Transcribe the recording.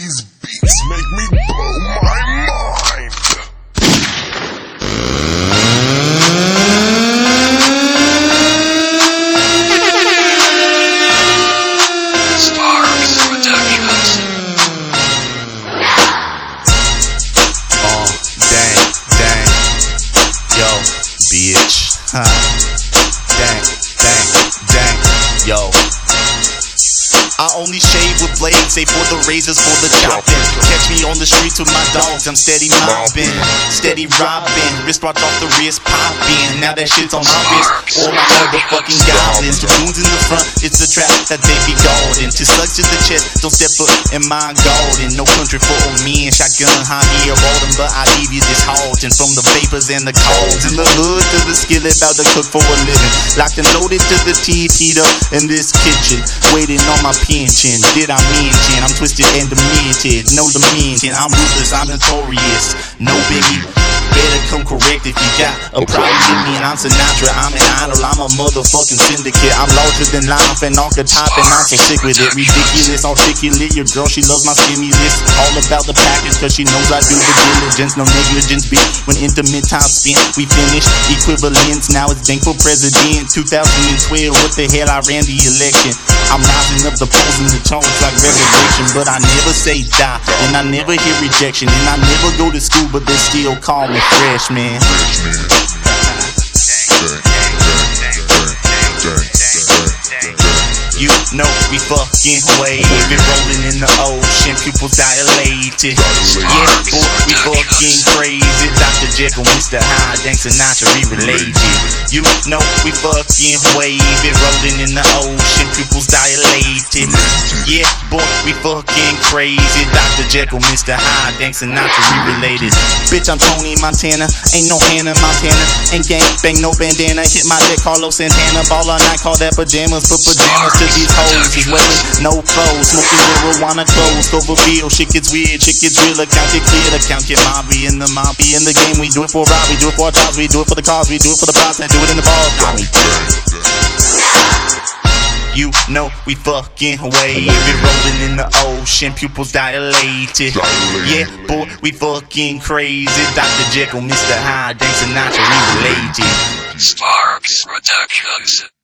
These beats make me blow my mind. Sparks Productions. Dang, yo, bitch, dang, yo. I only shave with blades, save for the razors for the chopping. Catch me on the streets with my dogs, I'm steady mobbing, steady robbing. Wristwatch off the wrist popping, now that shit's on my wrist. All my motherfucking goblins, dragoons in the front, it's the trap that they be guarding. Two slugs to the chest, don't step foot in my garden. No country for old men, shotgun high here, Walden, but I leave you this halting. From the vapors and the coals, in the hood to the skillet, about to cook for a living. Locked and loaded to the teeth, heat up in this kitchen, waiting on my pension. Did I mention I'm twisted and demented? No dimension, I'm ruthless, I'm notorious. No biggie, better come correct if you got a problem with me. And I'm Sinatra, I'm an idol, I'm a motherfucking syndicate. I'm larger than life and archetype, and I'm so sick with it. Ridiculous, articulate, your girl, she loves my stimulus. All about the package, cause she knows I do the diligence. No negligence, bitch, when intimate time spent, we finish equivalents. Now it's bank for president. 2012, what the hell, I ran the election. I'm rising up the polls and the charts like resurrection. But I never say die, and I never hear rejection. And I never go to school, but they still call me freshman. You know we fucking wave it, rolling in the ocean, pupils dilated. Yeah, boy, we fucking crazy. Dr. Jekyll, Mr. Hyde, Dank Sinatra, we related. You know we fucking wave it, rolling in the ocean, pupils dilated. Yeah, boy, we fucking crazy. Dr. Jekyll, Mr. Hyde, Dank Sinatra, we related. Bitch, I'm Tony Montana, ain't no Hannah Montana. Ain't gang bang, no bandana. Hit my deck, Carlos Santana. Ball all night, call that pajamas. Put pajamas to these hoes is wearing no clothes. Smoking marijuana clothes. Cloverfield, shit gets weird, shit gets real. Account get clear, account get mob. We in the mob, we in the game. We do it for a ride, we do it for our jobs, we do it for the cars, we do it for the prize, and do it in the ball. You know we fucking wave it, rolling in the ocean, pupils dilated. Yeah, boy, we fucking crazy. Dr. Jekyll, Mr. Hyde, Dank Sinatra, we related. Sparks Productions.